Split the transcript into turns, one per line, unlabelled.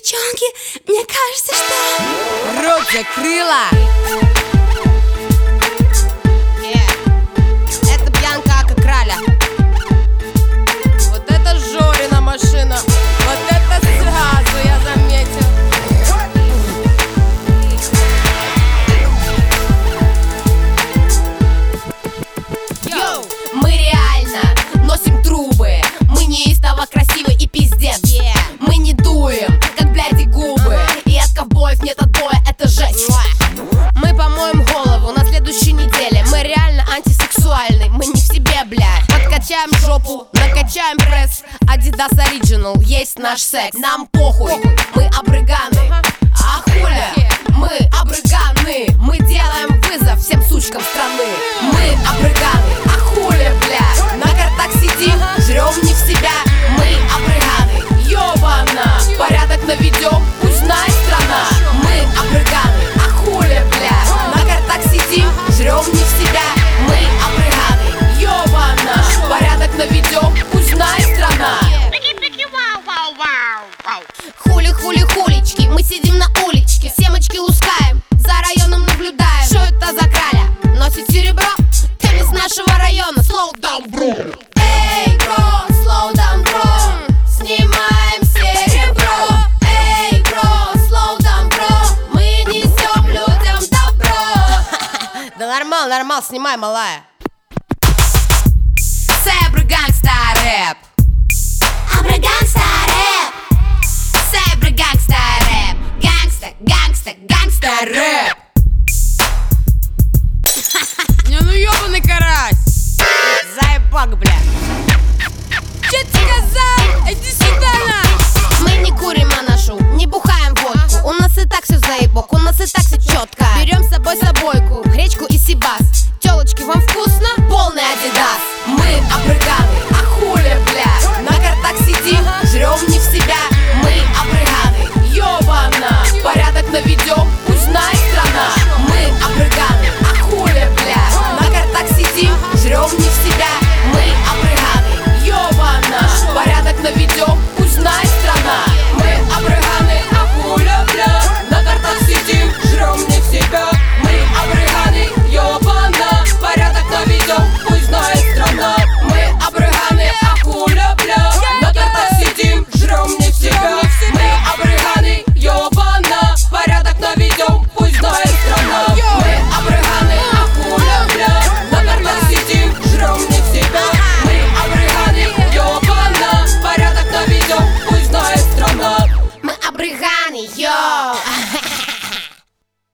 Девчонки, мне кажется, что...
Рот закрыла! Это Бьянка Ака Краля. Вот это Жорина машина. Вот это сразу я заметил. Йоу! Мы реально носим трубы. Мы неистово красивы и пиздец. Мы не дуем, как бляди губы. И от ковбоев нет отбоя, это жесть. Мы помоем голову на следующей неделе. Мы реально антисексуальны, мы не в себе, блядь. Подкачаем жопу, накачаем пресс. Adidas Original, есть наш секс. Нам похуй, мы обрыганы. А хуля, мы обрыганы. Мы делаем вызов всем сучкам страны. Мы обрыганы, а хуля, блядь. На картах сидим, жрем не в себя. Мы обрыганы, ёбана. Порядок наведем, пусть знает страна. Мы обрыганы, а хуля, блядь. На картах сидим, жрем не в себя. Мы обрыганы, ёбана. Порядок наведем, пусть знает страна. Хули-хули-хулички, мы сидим на уличке. Семочки лускаем, за районом наблюдаем. Что это за краля? Носит серебро? Ты из нашего района, slow down, bro. Эй, бро, slow down, bro. Снимаем серебро. Эй, бро, slow down, bro. Мы несем людям добро. Да нормал, снимай, малая. Себры гангста рэп.
Абра гангста рэп.
Себры гангста рэп. Гангста рэп. Не, ну ёбаный карась. Заебак, бля. Чё ты сказал? Иди сюда, на. Мы не курим анашу, не бухаем водку. У нас и так все заебок, у нас и так все четко. Берем с собой собойку, гречку и сибас. Телочки, вам вкусно? Полный Adidas. Мы обрыганы, а хуля, бля. На картах сидим, жрем не в себя. Мы обрыганы, ёбана. Порядок наведем, пусть знает страна. Мы обрыганы, а хуля, бля. На картах сидим, жрем не в себя. Мы обрыганы, ёбана. Порядок наведем, пусть знает страна. Мы обрыганы, а хуля, бля. На картах сидим, жрем не в себя. Мы обрыганы, ёбана. Порядок наведем, пусть знает страна. Мы обрыганы, а хуля, бля. На картах сидим, жрем не в себя. Мы обрыганы, ёбана. Порядок наведем, пусть знает страна. Мы обрыганы, а хуля, бля. На картах сидим, жрем не в себя. Мы обрыганы, ёбана. Порядок наведем, пусть знает страна. Мы обрыганы, йо.